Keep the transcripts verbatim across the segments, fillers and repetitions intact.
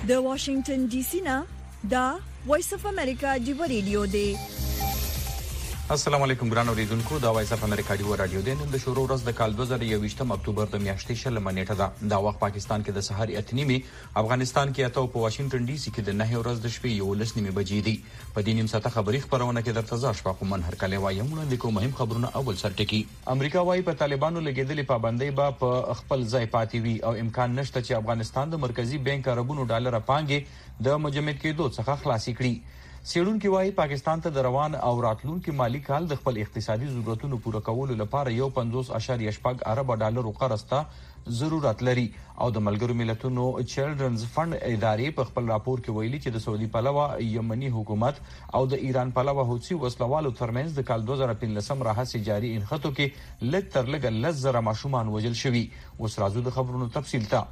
د واشنگټن ډي سي نه دا وایس اف امریکا دی رادیو دی. السلام علیکم ګران اوریدونکو، دا وایس اف امریکا دی رادیو دی. نن د شروع ورځ د کال دوه زره یوویشتم اکتوبر د میاشتې شلمه نیټه ده. دا وخت پاکستان کې د سحر اته نیمه، افغانستان کې اته او په واشنگټن ډي سي کې د نه ورځ د شپې یولس نیمه بجې دي. په دې نیم ساعته خبري خبرونه کې درته ځا شپه کومن هر کله وایم وړاندې کوم مهم خبرونه. اول سر ټکی، امریکا وايي په طالبانو لګیدلې پابندۍ به په خپل ځای پاتې وي او امکان نشته چې افغانستان د مرکزی بانک اربونو ډالر پانګې د مجمد کېدو څخه خلاصي کړي. سیډونکو وايي پاکستان ته د روان او راتلونکو مالی کال د خپل اقتصادي ضرورتونو پوره کولو لپاره یو پنځوس اشاریه شپږ ارب ډالر قرض ته ضرورت لري. او د ملګرو ملتونو چلډرنز فند ادارې په خپل راپور کې ویلي چې د سعودي پلوه یمني حکومت او د ایران پلوه حوثي وسلوالو ترمنځ د کال دوه زره پنځلسم راهیسې جاري انخطو کې لږ تر لږه لس زره ماشومان وژل شوي. اوس راځو د خبرونو تفصیل ته.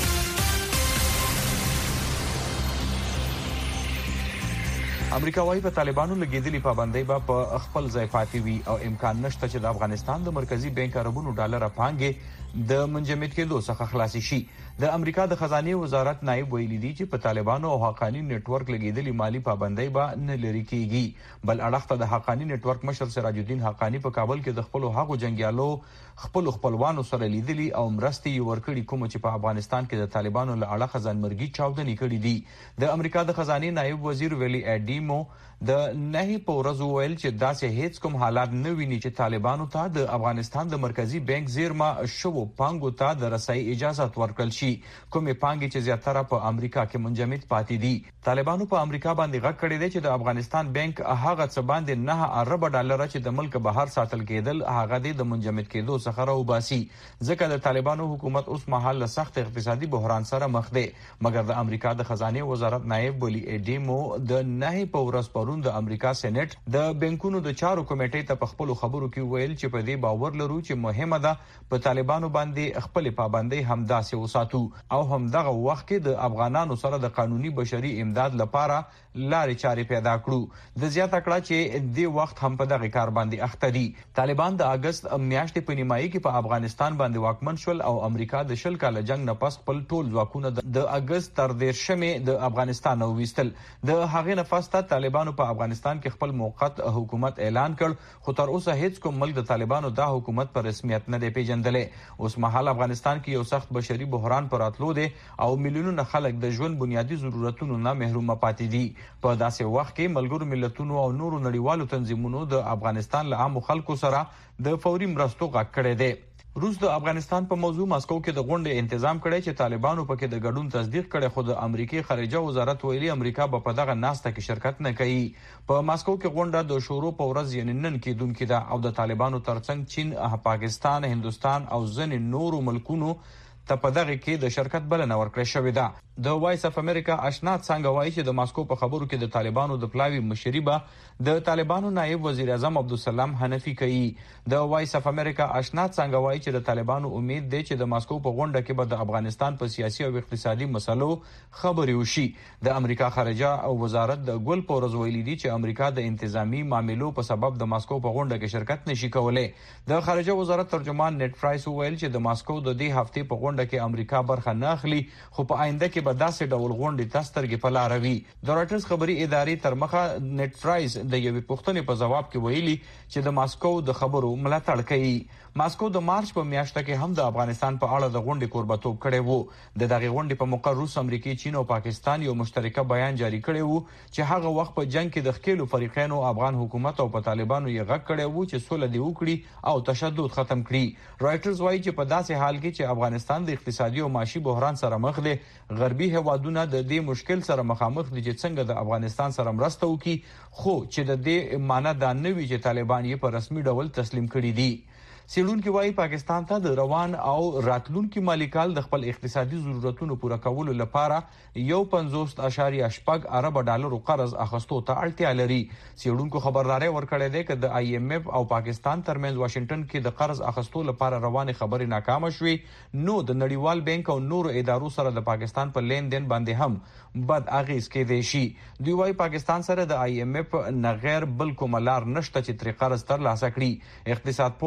امریکا وايي په طالبانو لګیدلې پابندۍ به په خپل ځای پاتې وي او امکان نشته چې د افغانستان د مرکزی بانک اربونو ډالر پانګې د منجمد کېدو څخه خلاصي شي. د امریکا د خزانه وزارت نائب ویلي دی چې په طالبانو او حقانی نت ورک لګیدلې مالی پابندۍ به نه لري کیږي. بل اړخ ته د حقانی نت ورک مشر سراج الدین حقانی په کابل کې د خپل هغو جنگیالو خپل خپلوانو سره لیدلي او مرستي ورکړي کوم چې په افغانستان کې د طالبانو له اړخ ځانمرګي چاودنې کړې دي. د امریکا د خزانه نائب وزیر ویلی اډیمو د نه په ورځ ویل چې داسې هیڅ کوم حالات نه ویني چې طالبانو ته د افغانستان د مرکزی بانک زیرما شو پانګو ته د رسای اجازه ورکړل شي، کومې پانګې چې زیاتره په امریکا کې منجمد پاتې دي. طالبانو په امریکا باندې غږ کړی دی چې د افغانستان بانک هغه څه باندې نه ارب ډالر چې د ملک بهر ساتل کېدل هغه د منجمد کېدو څخه راوباسي، ځکه د طالبانو حکومت اوس مهال له سخت اقتصادي بحران سره مخ دی. مګر د امریکا د خزانه وزارت نائب ویلی اډیمو د نه په ورځ پرون د امریکا سېنات د بانکونو د چارو کمیټې ته په خپل خبرو کې ویل چې په دې باور لرو چې مهمه ده په طالبانو باندې خپل پابندۍ همداسې وساتو او همدغه وخت کې د افغانانو سره د قانوني بشري امداد لپاره لارې چارې پیدا کړو. د زیاته کړه چې د وخت هم په دغه کار باندې اخته دي. طالبان د اگست میاشتې په نیمایي کې په افغانستان باندې واکمن شول او امریکا د شل کال جنگ نه پس خپل ټول ځواکونه د اگست تر دیرشمې د افغانستان او وستل. د هغې نفس ته طالبانو په افغانستان کې خپل موقت حکومت اعلان کړ، خو تر اوسه هیڅ کوم ملک د طالبانو دا حکومت په رسمیت نه دی پیژندلی. اوس مهال افغانستان کې یو سخت بشري بحران پر راتلو دی او میلیونونه خلک د ژوند بنیادی ضرورتونو نه محروم پاتې دي. په داسې وخت کې ملګرو ملتونو او نورو نړیوالو تنظیمونو د افغانستان له عامو خلکو سره د فوري مرستو غږ کړی دی. روس د افغانستان په موضوع ماسکو کې د غونډې تنظیم کړی چې طالبانو پکې د ګډون تصدیق کړي، خو د امریکای خارجه وزارت ویلي امریکا به په دغه ناسته کې شرکت نه کوي. په ماسکو کې غونډه د شروع په ورځ یعنی نن کېدونکې ده او د طالبانو ترڅنګ چین، پاکستان، هندستان او ځینې نورو ملکونو ته په دغه کې د شرکت بلنه ورکړې شوې ده. د وایس اف امریکا آشنا څنګه وایي چې د ماسکو په خبرو کې د طالبانو د پلاوی مشري به د طالبانو نائب وزیر اعظم عبدالسلام حنفي کوي. د وایس اف امریکا آشنا څنګه وایي چې د طالبانو امید دی چې د ماسکو په غونډه کې به د افغانستان په سیاسي او اقتصادي مسلو خبرې وشي. د امریکا خارجه او وزارت د ګل پورز ویلي دي چې امریکا د انتظامی معاملو په سبب د ماسکو په غونډه کې شرکت نشي کولای. د خارجه وزارت ترجمان نیټ فرایس ویل چې د ماسکو د دې هفته په غونډه کې امریکا برخه نه اخلي، خو په آینده کې به داسې ډول غونډې تسترګې په لاره وي. د راټرز خبري ادارې تر مخه نیټ فرایس د یوې پوښتنې په جواب کې ویلي چې د ماسکو د خبرو ملاتړ کوي. ماسکو د مارچ په میاشت کې هم د افغانستان په اړه د غونډې کوربتوب کړی وو. د دغه غونډې په موقع روس، امریکا، چین او پاکستان یو مشترکه بیان جاری کړی وو چې هغه وخت په جنگ کې د خپل فریقینو افغان حکومت او په طالبانو یې غږ کړی وو چې سوله دی وکړي او تشدد ختم کړي. رایټرز وایي چې په داسې حال کې چې افغانستان د اقتصادي او معاشي بحران سره مخ دی، غربي هوادونه د دې مشکل سره مخامخ دي چې څنګه د افغانستان سره مرسته وکړي، خو چې د دې معنی دا نه وي چې طالبان یې په رسمي ډول تسلیم کړي دي. سیډونکو وايي پاکستان ته د روان او راتلونکو مالی کال د خپل اقتصادي ضرورتونو پوره کولو لپاره یو پنځوس اشاریه شپږ ارب ډالر قرض اخیستو ته اړتیا لري. سیډونکو خبرداري ورکړې ده چې د آی ایم ایف او پاکستان ترمنځ واشنگټن کې د قرض اخیستو لپاره روانه خبرې ناکامه شوې، نو د نړیوال بانک او نورو ادارو سره د پاکستان په لین دین باندې هم بد اغیز کېدای شي. دوی وايي پاکستان سره د آی ایم ایف نه غیر بل کوم لار نشته چې تر قرض تر لاسه کړي. اقتصاد په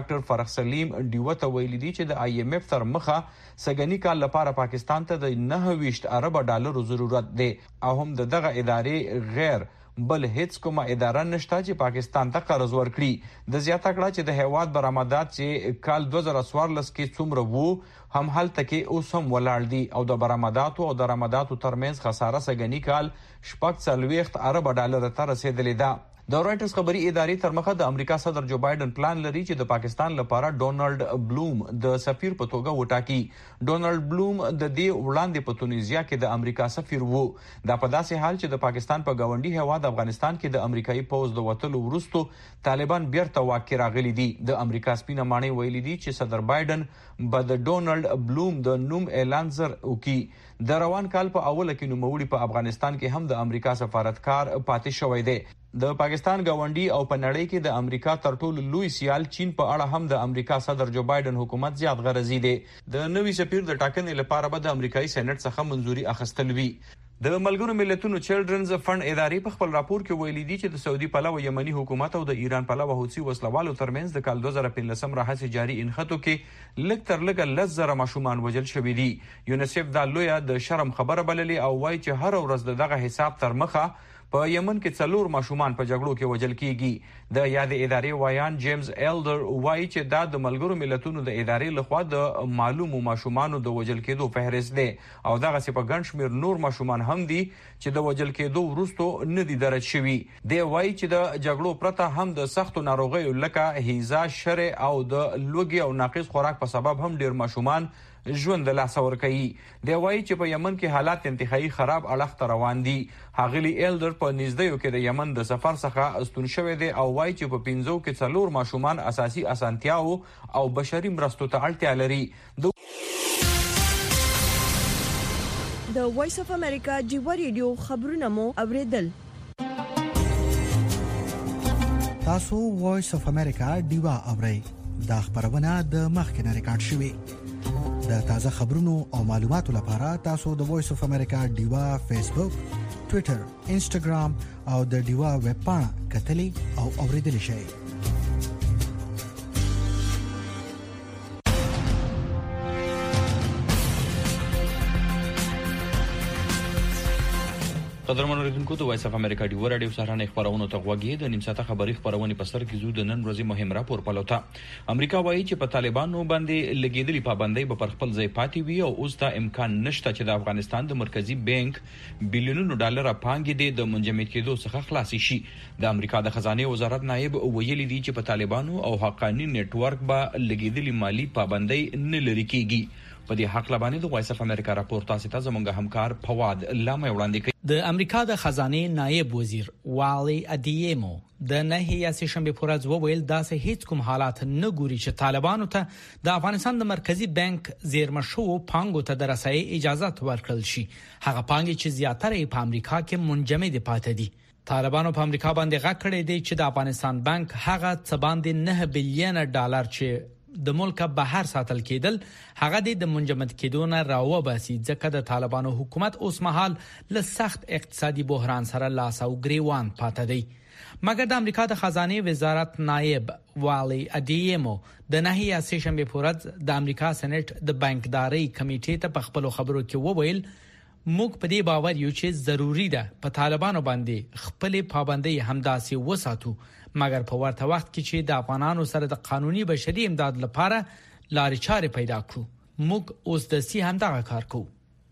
ډاکټر فرخ سلیم ډیوه ته ویلي دي چې د آی ایم ایف تر مخه سګنی کال لپاره پاکستان ته د نه ویشت ارب ډالر ضرورت دی او هم دغه ادارې غیر بل هیڅ کومه اداره نشته چې پاکستان ته قرض ورکړي. د زیاته کړه چې د هیواد برآمدات چې کال دوه زره څوارلس کې څومره وو هم هلته کې اوس هم ولاړ دي او د برآمداتو او درآمداتو ترمنځ خساره سګنی کال شپږ څلوېښت ارب ډالر ته رسیدلې ده. د رائټرز خبري ادارې تر مخه د امریکا صدر جو بایدن پلان لري چې د پاکستان لپاره ډونالډ بلوم د سفیر په توګه وټاکي. ډونالډ بلوم د دې وړاندې په تونیزیا کې د امریکا سفیر وو. دا په داسې حال چې د پاکستان په گاونډي هیواد افغانستان کې د امریکایي پوځ د وټلو وروسته طالبان بیرته واک کې راغلي دي. د امریکا سپینه ماڼۍ ویلي دي چې صدر بایدن به د ډونالډ بلوم د نوم اعلان زر وکړي. د روان کال په اوله کې نوموړي په افغانستان کې هم د امریکا سفارتکار پاتې شوی دی. د پاکستان گاونډي او په نړۍ کې د امریکا تر ټولو لوی سیال چین په اړه هم د امریکا صدر جو بایدن حکومت زیات غرضی دی. د نوي سفیر د ټاکنې لپاره به د امریکایي سېنات څخه منځوري اخیستل وي. د ملګرو ملتونو چلډرنز فند ادارې په خپل راپور کې ویلي دي چې د سعودي پلوه یمني حکومت او د ایران پلوه حوثي وسلوالو ترمنځ د کال دوه زره پنځلسم راهیسې جاري انخطو کې لږ تر لږه لس زره ماشومان وژل شوي دي. یونیسف دا لویه د شرم خبره بللې او وایي چې هر ورځ دغه حساب تر مخه په یمن کې څلور ماشومان په جګړو کې وژل کیږي. د یاد ادارې وایان جیمز ایلډر وایي چې دا د ملګرو ملتونو د ادارې لخوا د معلومو ماشومانو د وژل کېدو فهرست دی او دغه څه په ګڼ شمېر نور ماشومان هم دي چې د وژل کېدو وروسته نه دي درج شوي. دی وایي چې د جګړو پرته هم د سختو ناروغیو لکه هیزا، شرع او د لوږې او ناقص خوراک په سبب هم ډیر ماشومان ژوند له لاسه ورکوي. دی وایي چې په یمن کې حالات انتهایی خراب اړخ ته روان دي. هغلی ایلډر په نږدېیو کې د یمن د سفر څخه استون شوی دی او وایي چې په پنځو کې څلور ماشومان اساسي اسانتیاو او بشري مرستو ته اړتیا لري. د وایس اف امریکا جیو ریډیو خبرونه مو اوریدل. تاسو وایس اف امریکا دیوا اورئ. دا خبرونه د مخکنه ریکارډ شوی. د تازه خبرونو او معلوماتو لپاره تاسو د وایس اف امریکا دیوا فیسبوک، ټوئیټر، انسټاګرام او د دیوا ویب پاڼه کتلی او اوریدلی شئ. قدرمن اوریدونکو د وایس اف امریکا دی ورډیو سهارنې خبرونه ته غوږی د نیم ساعته خبري خبرونه په سر کې زو د نن ورځې مهم راپور پلوته. امریکا وایي چې په طالبانو باندې لګیدلې پابندۍ به پر خپل ځای پاتې وي او اوس دا امکان نشته چې د افغانستان د مرکزی بانک بلیونونو ډالر پانګې د منجمد کېدو څخه خلاص شي. د امریکا د خزانه وزارت نائب ویلي دی چې په طالبانو او حقانی نت ورک به لګیدلې مالی پابندۍ نه لري کیږي. په دې حق لبانې د وایس اف امریکا راپور تاسو ته زموږ همکار فواد لامه وړاندې کوي. د امریکا د خزانه نائب وزیر والی ادیمو د نهي سشنبه پورز وویل داسې هیڅ کوم حالات نه ګوري چې طالبانو ته د افغانستان د مرکزی بانک زیرمشو پانګو ته د رسایي اجازه ورکړل شي. هغه پانګې چې زیاتره په امریکا کې منجمد پاتې دي. طالبانو په امریکا باندې غږ کړی دی چې د افغانستان بانک هغه څه باندې نه بلین ډالر چې د ملک بهر ساتل کېدل هغه د منجمد کېدو نه راوباسي ځکه د طالبانو حکومت اوس مهال له سخت اقتصادي بحران سره لاس او ګریوان پاتې دی. مګر د امریکا د خزانه وزارت نائب والی ادیمو د نهي سشنبه پورز د امریکا سېنات د بانکداري کمیټې ته په خپل خبرو کې وویل موږ په دې باور یو چې ضروری ده په طالبانو باندې خپل پابندۍ همداسې وساتو مګر په ورته وخت کې چې د افغانانو سره د قانوني بشري امداد لپاره لارې چارې پیدا کړو موږ اوس د سی هم دغه کار کوو.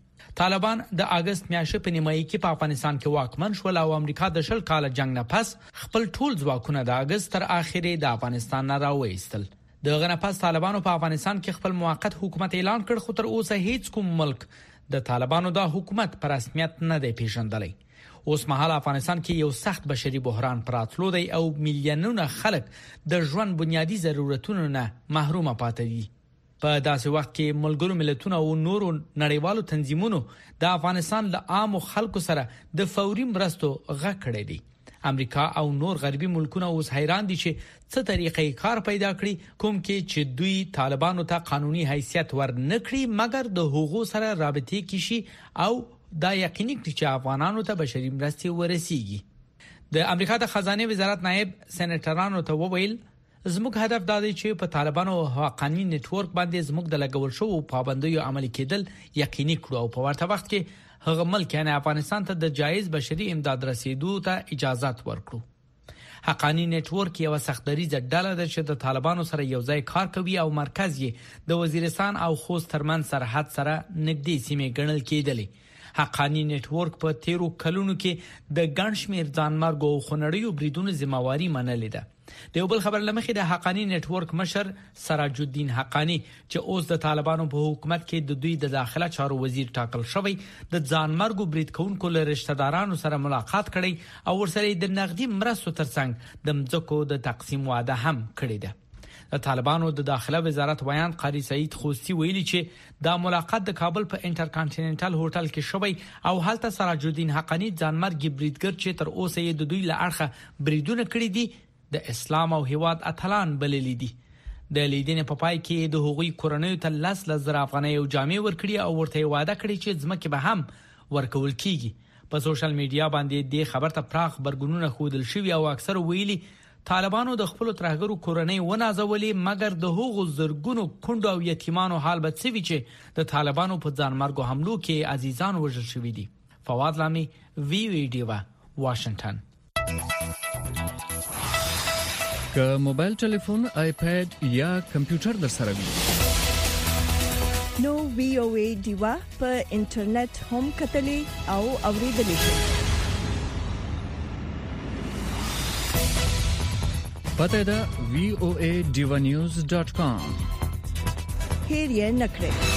طالبان د اگست میاشتې په نیمایي کې په افغانستان کې واکمن شول او امریکا د شل کال جنگ نه پس خپل ټول ځواکونه د اگست تر اخرې د افغانستان نه راوېستل. دغه نه پس طالبانو په افغانستان کې خپل موقت حکومت اعلان کړ خو تر اوسه هیڅ کوم ملک د طالبانو د حکومت پر رسمیت نه دی پیژندلی. اوس مهال افغانستان کې یو سخت بشري بحران پراتلو دی او میلیونونه خلک د ژوند بنیادی ضرورتونو نه محروم پاتې دي. په داسې وخت کې ملګرو ملتونو او نورو نړیوالو تنظیمونو د افغانستان له عام خلکو سره د فوري مرستو غږ کړی دی. امریکا او نور غربي ملکونه اوس حیران دي چې څه طریقې کار پیدا کړي کوم کې چې دوی طالبانو ته قانوني حیثیت ورنکړي مګر د حقوقو سره رابطې کې شي او دا یقیني کړي چې افغانانو ته بشري مرستې ورسیږي. د امریکا د خزانه وزارت نائب سېنیټرانو ته وویل زموږ هدف دا دی چې په طالبانو او حقانی نتورک باندې زموږ د لګول شو پابندیو عملي کېدل یقیني کړو او په ورته وخت کې هغه ملک یعنی افغانستان ته د جایز بشري امداد رسیدو ته اجازه ورکړو. حقانی نتورک یو سختدریزه ډله ده چې د طالبانو سره یو ځای کار کوي او مرکز یې د وزیرستان او خوست ترمن سرحد سره نږدې سیمې ګڼل کېدلې. حقانی نتورک په تیرو کلونو کې د ګڼ شمېر ځانمرګ او خونړیو بریدونو ذمہواری منلې ده. د یو بل خبر لمخې د حقانی نتورک مشر سراج الدین حقانی چې اوس د طالبانو په حکومت کې د دوی د داخله چارو وزیر ټاکل شوی د ځانمرګ برید کوونکو له رشتہ دارانو سره ملاقات کړي او ورسره د نقدي مرستو ترڅنګ د مځکو د تقسیم وعده هم کړې ده. د طالبانو د داخله وزارت ویان قاری سعید خوستی ویلي چې دا ملاقات د کابل په انټرکانټیننټل هوټل کې شوی او هلته سراج الدین حقانی ځانمرګ بریدګر چې تر اوسه یې د دوی له اړخه بریدونه کړي دي د اسلام او هیواد اتلان بللی دي. د لیدنې په پای کې د هغوی کورنۍ ته لاس لزر افغانۍ او جامې ورکړي او ورته وعده کړي چې ځمکه به هم ورکول کیږي. په سوشل میډیا باندې د خبر ته پراخ برګونونه خودل شوی او اکثر ویلي طالبانو د خپل ترهګرو کورنۍ ونازولې مګر د هغو زرګونو کونډو او یتیمانو حال به څه وي چې د طالبانو په ځانمرګو حملو کې عزیزان وژل شوي دي. فواد لامي وی وی ډیوا واشنگټن. که موبایل ټلیفون آیپاد یا کمپیوټر در سره وي نو وی او ای ډیوا په انټرنیټ هم کتلې او اوریدلې شي. پته دا وی او ای ډیوا نیوز ډاٹ کام. هیر یې نکړئ.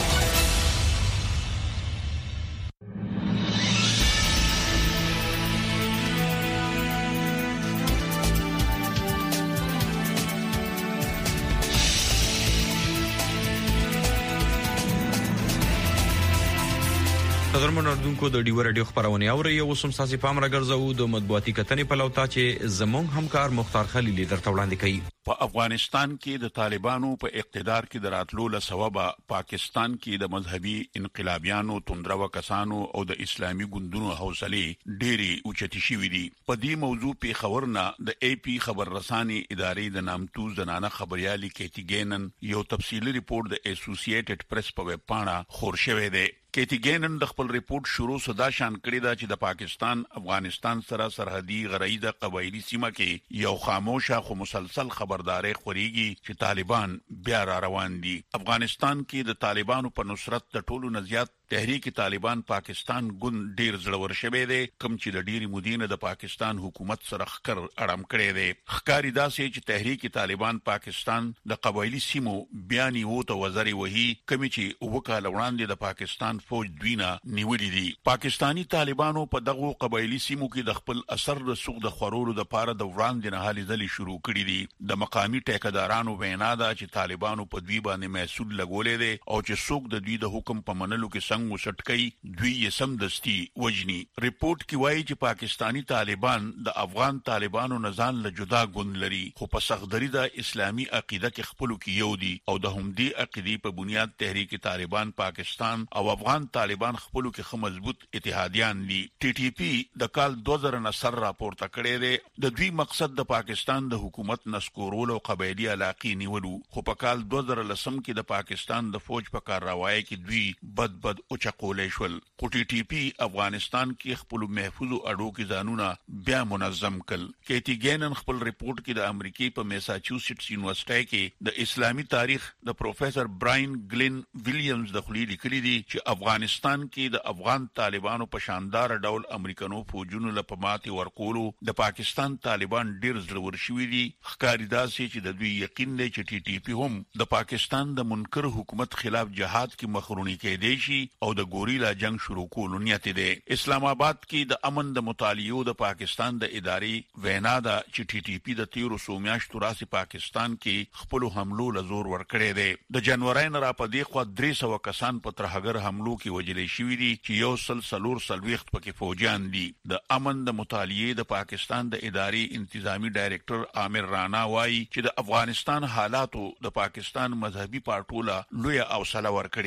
قدرمن اردوونکو د ډیو رادیو خبرونه اوري او سم ساسي پام راګرځو د مطبوعاتي کتنې په لوتا چې زمونږ همکار مختار خلیل درته وړاندې کوي. په افغانستان کې د طالبانو په اقتدار کې دراتلو له سببه پاکستان کې د مذهبي انقلابیانو توندرو کسانو او د اسلامي ګوندونو حوصله ډېری اوچتي شوې دي. په دې موضوع په خبرنا د ای پی خبر رساني ادارې د نامتو زنانه خبريالي کیتی ګینن یو تفصیلی ریپورت د اسوسییټډ پریس په ویب پاڼه خور شوی دی. کیتی ګینن د خپل ریپورت شروع صدا شان کړی دا چې د پاکستان افغانستان سره سرحدي غرایزه قبایلی سیمه کې یو خاموشه خو مسلسل خبرداري خوريږي چې طالبان بیا را روان دي. افغانستان کې د طالبانو په نصرت د ټولو نزيات تحریک طالبان پاکستان ګوند ډیر زړور شوی دی کوم چې د ډیری مدینه د پاکستان حکومت سره خکر اړم کړی دی. خکاری دا چې تحریک طالبان پاکستان د قبایلی سیمو بیانې وو ته وزري وਹੀ کوم چې وکاله وړاندې د پاکستان فوج دوینا نیولې دي. پاکستانی طالبانو په دغه قبایلی سیمو کې د خپل اثر د سوق د خورولو د پاره د وړاندې نه حالې ځلې شروع کړې دي. د مقامی ټیکدارانو وینا ده چې طالبانو په دوی باندې محسوب لګولې دي او چې سوق د دوی د حکم په منلو کې څنګه وسټکي دوی یې سم دستي وجني. ریپورت کې وایي چې پاکستانی طالبان د افغان طالبانو نزان له جدا ګوند لري خو په سخدري د اسلامي عقیده کې خپلو کې یو دي او د همدې عقیدې په بنیاد تحریک طالبان پاکستان او افغان طالبان خپلو کې خو مضبوط اتحادیان دي. ټي ټي پی د کال دو هزار نصر راپورته کړی دی. د دوی مقصد د پاکستان د حکومت نسکورول او قبایلی علاقې نیولو خو په کال دو هزار لسم کې د پاکستان د فوج په کارروایی کې دوی بد بد او چقولې شول. خو ټي ټي پی افغانستان کې خپل محفوظ اډو کې ځانونه بیا منظم کړل. کیتی ګینن خپل ریپورت کې د امریکای په میساچوسټس یونیورسيټي کې د اسلامي تاریخ د پروفیسور براین گلین ویلیامز د خلیل لیکلي دي چې افغانستان کې د افغان طالبانو په شاندار ډول امریکانو فوجونو له پماتي ورکولو د پاکستان طالبان ډیر زړور شوي دي. ښکاری دا چې د دوی یقین دی چې ټي ټي پی هم د پاکستان د منکر حکومت خلاف جهاد کې مخرونی کېدی شي او د ګوریلا جنگ شروع کولو نیت دی. اسلام آباد کې د امن د مطالعو د پاکستان د ادارې وینا ده چې ټي ټي پی د تیرو سومیاشتو راسي پاکستان کې خپل حملو لزور ورکړی دی. د جنوري نه را پدې خو درې سوه کسان په ترهګر حملو کې وجلې شوي دي چې یو سل سلور سلويخت پکې فوجان دي. د امن د مطالعې د پاکستان د ادارې انتظامی ډایریکټر عامر رانا وایي چې د افغانستان حالاتو د پاکستان مذهبي پارټوله لوی اوصله ورکړی ده.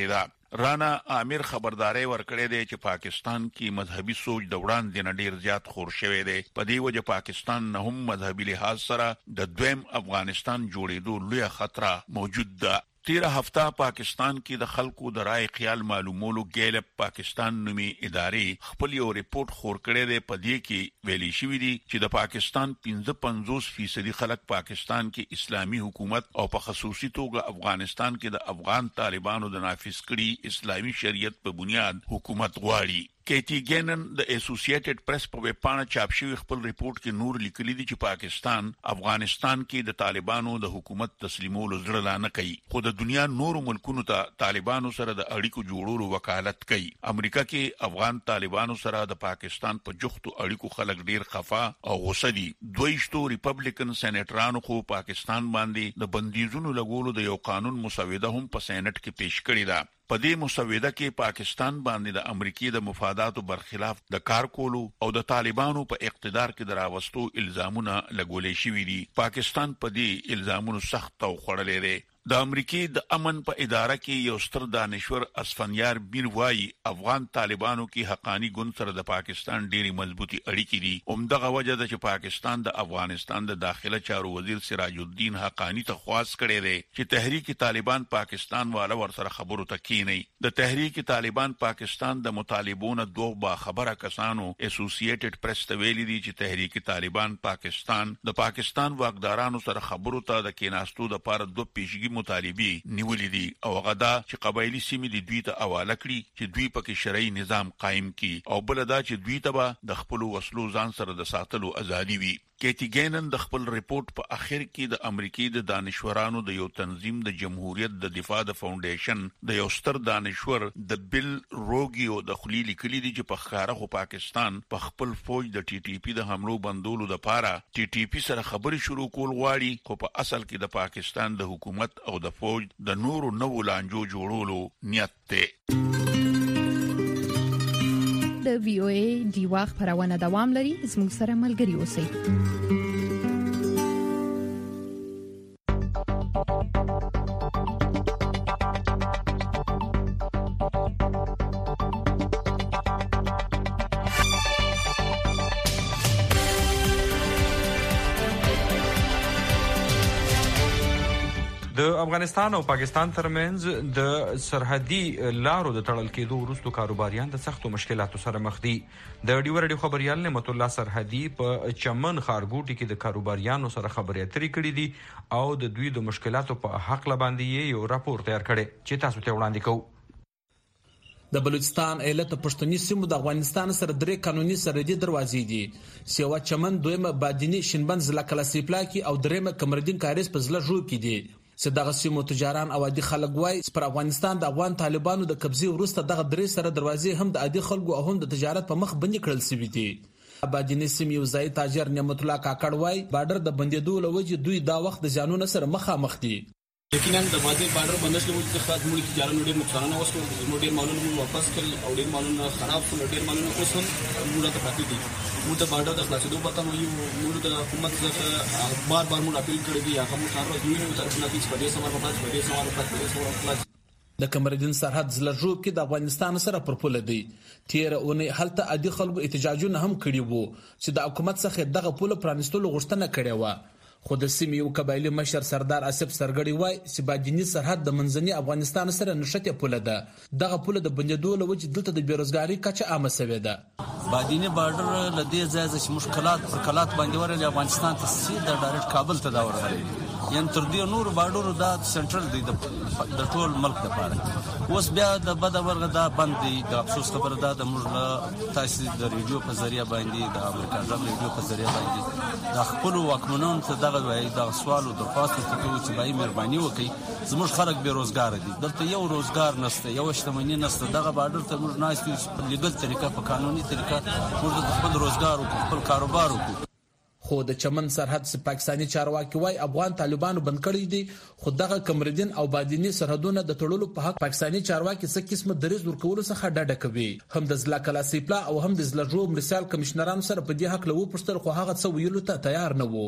رانا عامر خبرداري ورکړې ده چې پاکستان کې مذهبي سوچ د وړاندې نه ډیر زیات خور شوی دی. په دې وجه پاکستان نه هم مذهبي لحاظ سره د دویم افغانستان جوړېدو لوی خطر موجود ده. تیرہ هفته پاکستان کې د خلکو د رائے خیال معلومولو ګیلپ پاکستان نومي ادارې خپل یو ریپورت خور کړی دی. په دې کې ویلي شوی دی چې د پاکستان پنځه پنځوس فیصدي خلک پاکستان کې اسلامي حکومت او په خصوصي توګه افغانستان کې د افغان طالبانو د نافذ کړي اسلامي شریعت په بنیاد حکومت غواړي. کیټي ګینن د اسوسییټډ پریس په ویب پاڼه چاپ شوی خپل ریپورت کې نور لیکلي دي چې پاکستان افغانستان کې د طالبانو د حکومت تسلیمولو زړه نه کوي، خو د دنیا نورو ملکونو ته طالبانو سره د اړیکو جوړولو وکالت کوي. امریکا کې افغان طالبانو سره د پاکستان په جختو اړیکو خلک ډیر خفا او غوسه دي. دویشتو ریپبلیکن سېنیټرانو خو پاکستان باندې د بندیزونو لګولو د یو قانون مسوده هم په سېنات کې پیش کړی ده. په دې مسوده کې پاکستان باندې د امریکای د مفاداتو برخلاف د کار کولو او د طالبانو په اقتدار کې دراوستو الزامونه لګولې شوي دي. پاکستان په دې الزامونو سخت او خړلې دی. د امریکای د امن په اداره کې یو ستر دانشور اسفنیار بیر وایي افغان طالبانو کې حقانی ګوند سره د پاکستان ډېری مضبوطی اړیکې دي. همدغه وجه ده چې پاکستان د افغانستان د داخله چارو وزیر سراج الدین حقانی ته خواست کړی دی چې تحریک طالبان پاکستان والا ور سره خبرو ته کینی. د تحریک طالبان پاکستان د مطالبونو دوه با خبره کسانو اسوسییټډ پریس ته ویلي دي چې تحریک طالبان پاکستان د پاکستان واکدارانو سره خبرو ته د کیناستو د پاره دوه پیشګي مطالبي نیولې دي او غدا چې قبایلی سیمې د دوی ته حواله کړي چې دوی پکې شرعي نظام قائم کړي او بل دا چې دوی ته د خپل وسلو ځان سره د ساتلو ازادي وي. کیټي ګینن د خپل ریپورت په اخر کې د امریکای د دانشورانو د یو تنظیم د جمهوریت د دفاع د فاونډیشن د یو ستر دانشور د بل روګیو د خلیلی کلی دی چې په ښکارا خو پاکستان په خپل فوج د ټي ټي پی د حملو بندولو لپاره ټي ټي پی سره خبري شروع کول غواړي، خو په اصل کې د پاکستان د حکومت او د فوج د نورو نوو لانجو جوړولو نیت دی. د وی او ای دی واخ پرونه دوام لري. زموږ سره ملګري اوسئ. د افغانستان او پاکستان ترمنځ د سرحدي لارو د تړل کېدو وروسته کاروباریان د سختو مشکلاتو سره مخ دي. د ډیو رډیو خبريال نعمت الله سرحدي په چمن خارګوټي کې د کاروباریانو سره خبرې اترې کړې دي او د دوی د مشکلاتو په حق لباندې یو راپور تیار کړي چې تاسو ته وړاندې کوو. د بلوچستان ایالت پښتوني سیمو د افغانستان سره درې قانوني سرحدي دروازې دي. سیوا چمن، دویمه بادینی شینبند ضلع کلاسیپلا کې او دریمه کمردین کاریز په ضلع ژوب کې دي. صدغه سیمو تجاران او عادي خلک وای پر افغانستان د افغان طالبانو د قبضې وروسته دغه درې سره دروازې هم د عادي خلکو او هم د تجارت په مخ بندي کړل شوې دي. آبادینی سیمې یو ځای تاجر نعمت الله کاکړ وای بارډر د بندیدو لوجه دوی دا وخت د ځانونو سره مخامخ دي. یقینا د واده بارډر بندش له وجه څخه موږ تجارت ډېر نقصانونه وشول، موږ ډېر مالونه واپس کړل او ډېر مالونه خراب شول، ډېر مالونه اوس هم موږ ته پاتې دي. موږ د بارډر د خلاصېدو په تمه یو، موږ د حکومت څخه بار بار موږ اپیل کړی دی هغه موږ هر ورځ وینو تر څو چې په دې سمار په پاتې په دې سمار په پاتې د کمردین سرحد ضلع ژوب کې د افغانستان سره پر پوله دی. تیر اونۍ هلته عادي خلکو احتجاجونه هم کړي وو چې د حکومت څخه دغه پوله پرانستلو غوښتنه کړې و. خو د سیمې یو قبایلی مشر سردار اسف سرګړی وای چې بادینی سرحد د منځني افغانستان سره نشته پوله ده. دغه پوله د بندیدو لوجه دلته د بیروزګاری کچه عامه شوې ده. بادینی بارډر لدې ځای چې مشکلات پر کلات باندې ورل افغانستان ته سیده ډایرکټ کابل ته دا ورغلي، یعنی تر دې نور بارډر دا سنټرل دی د ټول ملک لپاره. اوس بیا د بد ورغه دا بند دی. د افسوس خبره ده د موږ تاسو د ریډیو په ذریعہ باندې د امریکا د ریډیو په ذریعہ باندې د خپل واکمنانو ته دغه وایي د سوالو د پاسو ته کوي چې بای مهرباني وکړي زموږ خلک بیروزګار دي، دلته یو روزګار نشته، یو شتمنۍ نشته. دغه بارډر ته موږ ناشته په لیګل طریقه په قانوني طریقه موږ د خپل روزګار او خپل کاروبار وکړو. خو د چمن سرحد سره پاکستاني چارواکي وای افغان طالبانو بند کړی دي، خو دغه کمردین او بادینی سرحدونه د تړلو په حق پاکستاني چارواکي څه قسمه دریز ورکول څخه ډډه کوي. هم د ضلع کلاسیپلا او هم د ضلع ژوب مرسال کمشنرانو سره په دې حق لوي پښتل خو هغه څه ویلو ته تیار نه وو.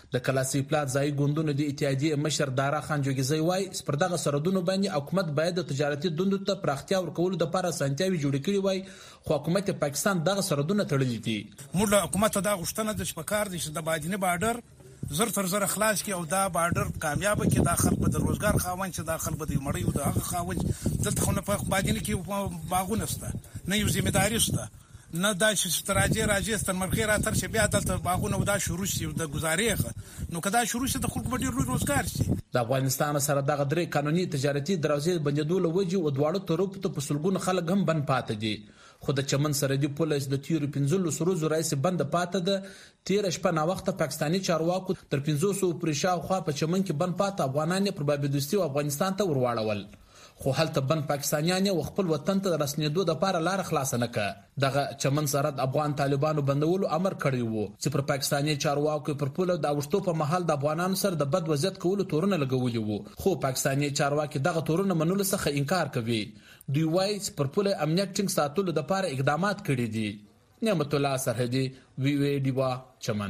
د کلاسي پلات ځای ګوندونو د اتحادیې مشر دارا خان جوګیزی وای سپردغه سرحدونو باندې حکومت باید د تجارتي دوندو ته پراختیا ورکول د لپاره سنتیاوي جوړ کړي وای خو حکومت پاکستان دغه سرحدونه تړلي دي. موږ حکومت دا غوښتنه د شپکار د بادینه بارډر زر تر زر خلاص کی او دا بارډر کامیاب کی داخل په روزګار خاوند چې داخل به د مړی او د هغه خاوند دلته خو نه په بادینه کې باغونه سته نه یو ځمېداري سته نه دا چې ستراجه راځي ستنمرخي را تر چې بیا دلته باغونه دا شروع شي د گزارې نو کدا شروع شي د خلکو ډیر لوی روزګار شي. د افغانستان سره دغه درې قانوني تجارتي دروازې بندیدو لوجه او دواړو طرفو ته په سلګونو خلک هم بند پاتې دي. خو د چمن سرحدي پولیس د تیرو پنځلو سروزو رئیس بند پاته ده. تیر شپه نا وخت پاکستاني چارواکو تر پنځوس پورې شاوخوا په چمن کې بند پاته افغانان پر بابدوستي او افغانستان ته ورواړول خو هلته بند پاکستانیان او خپل وطن ته رسنیدو د لپاره لار خلاص نه کړه. دغه چمن سرحد افغان طالبانو بندولو امر کړی وو چې پر پاکستاني چارواکو پر پوله د اوښتو په محل د افغانانو سره د بد وضعیت کولو تورونه لګولي وو خو پاکستاني چارواکي دغه تورونه منلو څخه انکار کوي. دوی وايي پر پوله امنیت ټینګ ساتلو د لپاره اقدامات کړي دي. نعمت الله سرحدي وی وی دیوا چمن.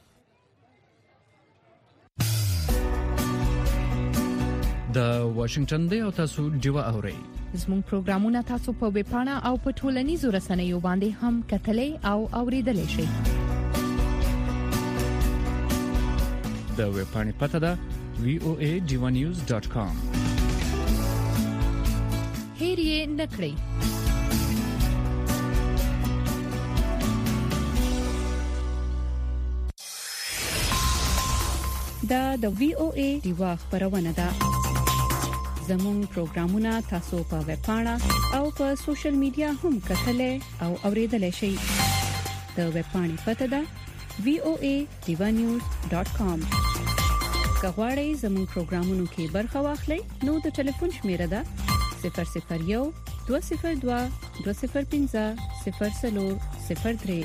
د واشنگټن دی او تاسو دیوا اورئ. زموږ پروګرامونه تاسو په ویب پاڼه او په ټولنیزو رسنیو باندې هم کتلې او اوریدلای شئ. د ویب پاڼې پته ده وی او ای دیوا نیوز ډاٹ کام. هیر یې نکړئ. دا د وی او ای دیوا خبرونه ده. زموږ پروګرامونه تاسو په ویب پاڼه او په سوشل میډیا هم کتلې او اوریدلای شئ. د ویب پاڼې پته ده وی او ای دیوا نیوز ډاٹ کام. که غواړئ زموږ پروګرامونو کې برخه واخلئ نو د ټلیفون شمیره ده صفر صفر یو دوه صفر دوه دوه صفر پنځه صفر څلور صفر درې.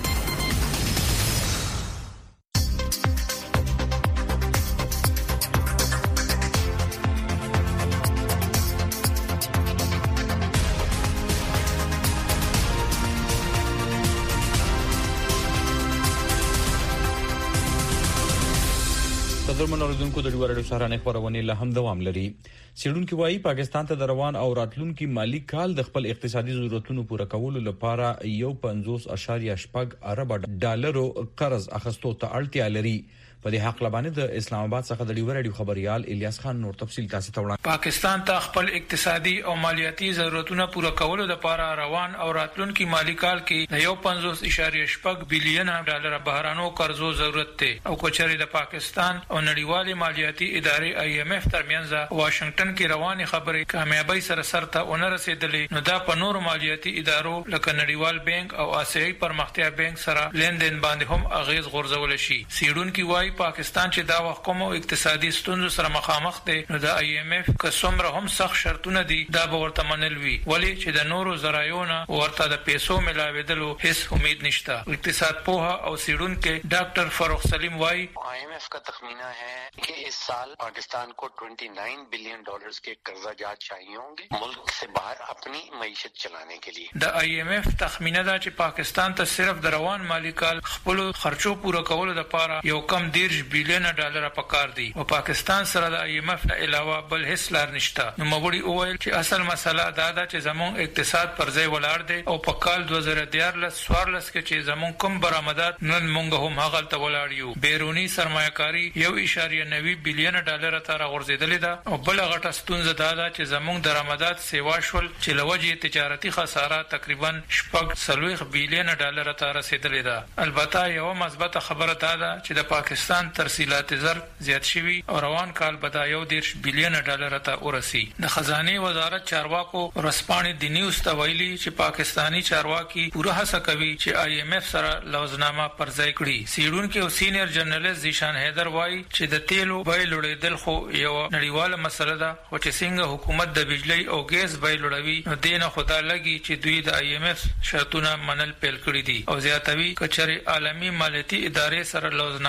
قدرمن اوریدونکو د ډیوړ سهارنې خبرونه له هم دوام لري. سیډونکو وايي پاکستان ته د روان او راتلونکي مالی کال د خپل اقتصادي ضرورتونو پوره کولو لپاره یو پنځوس اشاریه شپږ ارب ډالرو قرض اخیستو ته اړتیا لري. په دې حق لبانه د اسلام آباد څخه د ډیوړ رادیو خبريال الیاس خان نور تفصیل تاسو ته وړاندې. پاکستان ته خپل اقتصادي او مالیاتي ضرورتونه پوره کولو لپاره روان او راتلونکي مالی کال کې د یو پنځوس اشاریه شپږ بلین ډالر بهرانو قرضو ضرورت دی او کوچري د پاکستان او نړیوالې مالیاتي ادارې آی ایم ایف ترمنځ واشنگټن کې رواني خبرې کامیابی سره سرته ونرسېدلې نو دا په نور مالیاتي ادارو لکه نړیوال بانک او آسیایي پرمختیا بانک سره لیندین باندې هم اغیز غورځول شي. سیډونکو وايي پاکستان چې دا وخت کوم اقتصادي ستونزو سره مخامخ دی نو د آی ایم ایف کومره هم سخت شرطونه دي دا به ورته منلوي ولی چې د نورو ذرایعونو ورته د پیسو ملاویدلو هیڅ امید نشته. اقتصاد پوها او سیډونکو ډاکټر فاروق سلیم وايي آئی ایم ایف کا تخمینہ ہے کہ اس سال پاکستان کو उनतीस billion dollars के कर्जा जात चाहिए होंगे मुल्क से बाहर अपनी मईशत चलाने के लिए. د آی ایم ایف تخمینه دا چې پاکستان ته صرف د روان مالی کال خپل خرچو پوره کولو لپاره یو کم دیرش بلین ډالر پکار دي او پاکستان سره د آی ایم ایف نه علاوه بل هیڅ لار نشته. نو مګوري اوایل چې اصل مسله دا ده چې زموږ اقتصاد پر ځای ولاړ دی او په کال دوه زره دیارلس څوارلس کې چې زموږ کوم برآمدات نن مونږ هم هغه ته ولاړ یو. بیرونی سرمایه‌کاري یو اشاریه نوي بلین ډالر ته راغورځېدلې ده او بل غټه ستونزه دا ده چې زموږ درآمدات سیوا شول چې لوجه تجارتي خساره تقریبا شپږ سلويخ بلین ډالر ته رسیدلې ده. البته یو مثبت خبره ده چې د پاکستان ترسیلات زر زیات شوي او روان کال به دا یو دیرش بلین ډالر ته ورسی. د خزانه وزارت چارواکو رسپانې د نیوز ته ویلي چې پاکستانی چارواکي پوره هڅه کوي چې آی ایم ایف سره لوزنامه پر ځای کړي. سیډونکو سینیئر جرنالست زیشان حیدر وایي چې د تیلو بیه لوړېدل خو یو نړیواله مسله ده او چې څنګه حکومت د بجلی او ګیس بیه لوړوي نو دینه خدا لګي چې دوی د آی ایم ایف شرطونه منل پیل کړی دي او زیاتوي کچري عالمی مالیاتي ادارې سره لوزنامه نه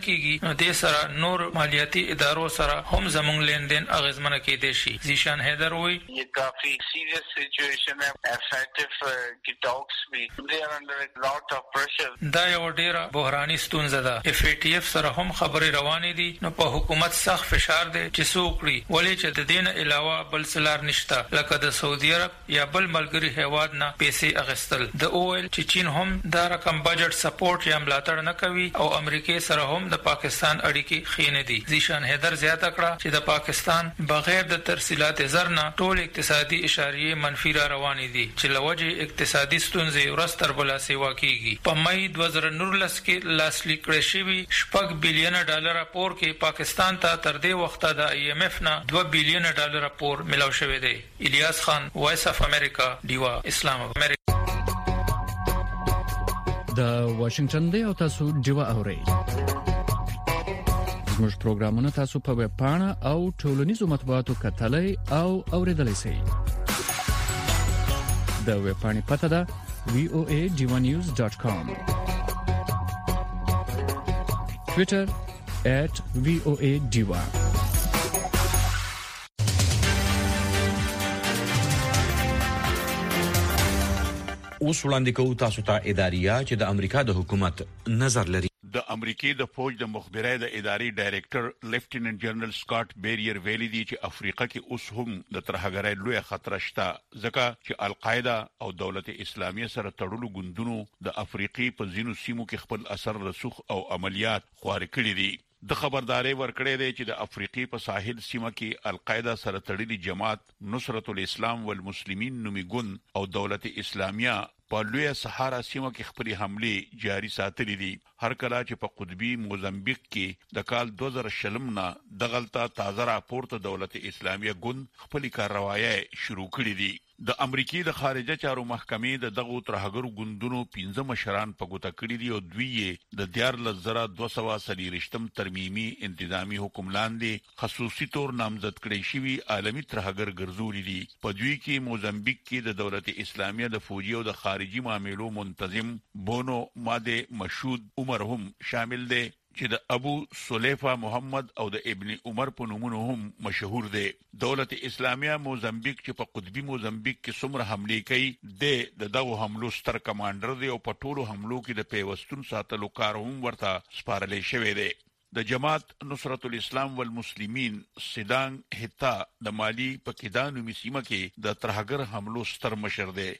کیږي نو د سره نور مالیاتي ادارو سره هم زموږ لیندین اغیزمنه کېدای شي. زیشان حیدر وایي یہ کافی سیریس سچویشن ہے. افیکٹو کی ټاکس بھی دے آر انڈر ا لاٹ اف پریشر. دا یو ډیره بحراني ستونزه ده. اف ای ټی اف سره هم خبرې روانې دي نو په حکومت سخت فشار دی چې څوکړي ولې چې د دین علاوه بل سلار نشته لکه د سعودي عرب یا بل ملګری هیواد نه پیسې اغستل. د اویل چې چین هم دا رقم بجټ سپورټ یا ملاتړ نه کوي او امریکای سره هم د پاکستان اړیکې خینې دي. زیشان حیدر زیاته کړه چې د پاکستان بغیر د ترسیلات زر نه ټول اقتصادي اشاریه منفي را روانې دي چې لوجه اقتصادي ستونزې ورستر بلا سیوا کیږي. په مئی دوه زره نولس کې لاسلیک کړی شوی شپږ بلین ډالر پور کې پاکستان ته تر دې وخته د ای ایم ایف نه دوه بلین ډالر پور ملاو شوی دی. الیاس خان، وایس اف امریکا، ډیوا، اسلام امریکا. د واشنگټن دی او تاسو ډیوا اورئ. زموږ پروګرامونه تاسو په ویب پاڼه او ټولنیزو مطبوعاتو کتلای او اوریدلای شئ. د ویب پاڼې پته ده وی او ای ډیوا نیوز ډاٹ کام. ټویټر ایٹ وی او ای ډیوا. اوس وړاندې کوو تاسو ته اداریه چې د امریکا د حکومت نظر لري. د امریکای د فوج د مخبرای د ادارې ډایریکټر لیفټیننټ جنرال سکاٹ بیریر ویلي دی چې افریقا کې اوس هم د ترهګرۍ لوی خطر شته ځکه چې القاعده او دولت اسلامي سره تړلو ګوندونو د افریقای په ځینو سیمو کې خپل اثر رسوخ او عملیات خوار کړي دي. د خبرداري ورکړې دی چې د افریقای په ساحل سیمه کې القاعده سره تړلي جماعت نصرت الاسلام والمسلمین نومي ګوند او دولت اسلامیه په لوی صحرا سیمه کې خپل حمله جاری ساتلې دي. هر کله چې په قطبي موزمبیق کې د کال دوه زره شلم نه دغلطه تازه راپورته دولت اسلامیه ګوند خپل کاروایي شروع کړې دي. د امریکای د خارجه چارو محکمې د دغو ترهګرو ګوندونو پنځه مشران په ګوته کړي دي او دوی یې د دیارلس زره دوه سوه څلوېښتم ترمیمي انتظامی حکم لاندې خصوصي تور نامزد کړي شوی عالمي ترهګر ګرځولي دي. په دوی کې موزمبیق کې د دولت اسلامیه د فوجي او د خارجي معاملو منتظم بونو ماده مشهود عمر هم شامل دي چې د ابو سلیفا محمد او د ابن عمر په نومونو هم مشهور دي. دولت اسلامیه موزمبیق چې په قطبي موزمبیق کې څومره حمله کوي د دغه حملو ستر کمانډر دی او په ټولو حملو کې د پیوستون ساتلو کار هم ورته سپارلې شوی دی. د جماعت نصرت الاسلام والمسلمین سیدانګ هتا د مالی په کېدانو مسیمه کې د ترهګر حملو ستر مشر دی.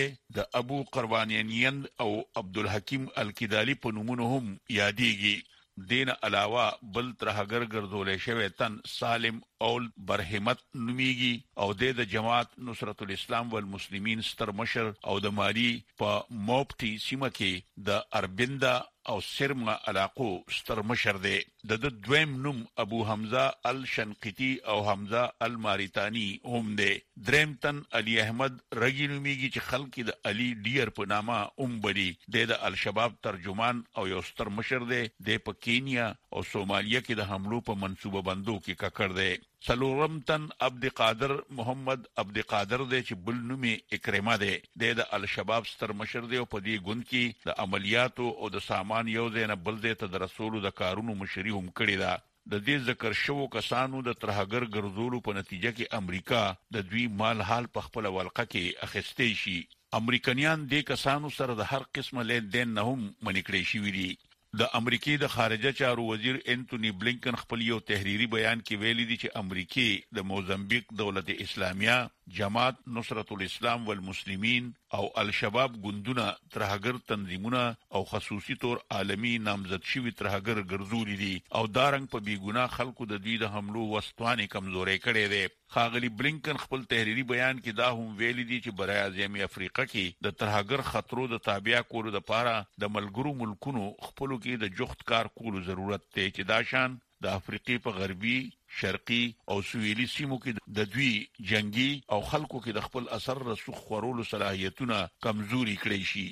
د ابو قربانیان او عبدالحکیم الکدالی په نومونو هم یادېږي. دین علاوه بل ترهګر ګرځولې شوی تن سالم اول برهمت نومیږي او د جماعت نصرت الاسلام والمسلمین ستر مشر او د مالی په موپټي سیمه کې د اربندا او سرما علاقو ستر مشر دی. د دویم نوم ابو حمزه الشنقیطی او حمزه الماریتانی هم دی. دریم تن علی احمد رګی نومیږي چې خلک د علی ډیر په نامه هم بری. د الشباب ترجمان او یو ستر مشر دی. د په کینیا او سومالیه کې د حملو په منصوبه بندو کې ککړ دی. سلورم تن عبد قادر محمد عبد قادر دی چې بل نومي اکرمه دی. د الشباب ستر مشر دی او په دې ګوند کې د عملیاتو او د سامان یو ځای نه بل ځای ته د رسولو د کارونو مشري هم کړې ده. د دې ذکر شوو کسانو د ترهګر ګرځولو په نتیجه کې امریکا د دوی مال حال په خپل ولقه کې اخیستې شي. امریکایان دې کسانو سره د هر قسمه لین دین نه هم منع کړی شوي دي. د امریکای د خارجه چارو وزیر انټونی بلینکن خپل یو تحریری بیان کې ویلي دي چې امریکای د موزمبیق دولت اسلامیه جماعت نصرت الاسلام والمسلمین او الشباب ګوندونه ترهګر تنظیمونه او خصوصي تور عالمی نامزد شوی ترهګر ګرځولي دي او دارنګ په بیګناه خلکو د دوی د حملو وسوانې کمزورې کړي دي. خاغلی بلینکن خپل تحریری بیان کې دا هم ویلي دي چې برای اعظم افریقا کې د ترهګر خطرو د تابع کولو لپاره د ملګرو ملکونو خپلو کې د جوخت کار کولو ضرورت دی چې دا شان د افریقای په غربي شرقي او سویلي سیمو کې د دوی جنگي او خلکو کې د خپل اثر رسوخ خورولو صلاحیتونه کمزوري کړی شي.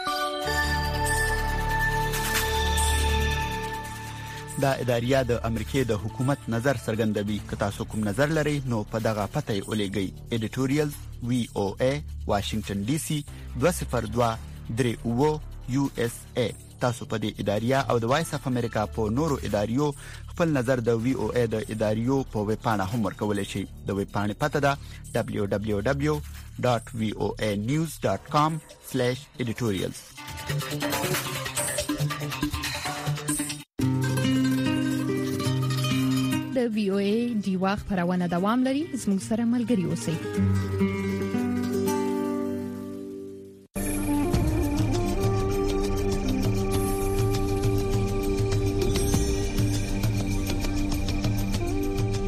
دا اداریه د امریکای د حکومت نظر څرګندوي. که تاسو کوم نظر لرئ نو په دغه پته یې ولېږئ. ایډیټوریال وی او ای واشنگټن ډي سي دوه صفر دوه درې اوه یو اس ای تاسو په دې اداریه او د وایس اف امریکا په نورو اداریو خپل نظر د وی او ای د اداریو په ویب پاڼه هم ورکولای شئ. د ویب پاڼې پته ده دبليو دبليو دبليو ډاټ وی او ای نیوز ډاټ کام سلیش ایډیټوریالز. د وی او ای دیوا خبرونه دوام لري. زموږ سره ملګري اوسئ.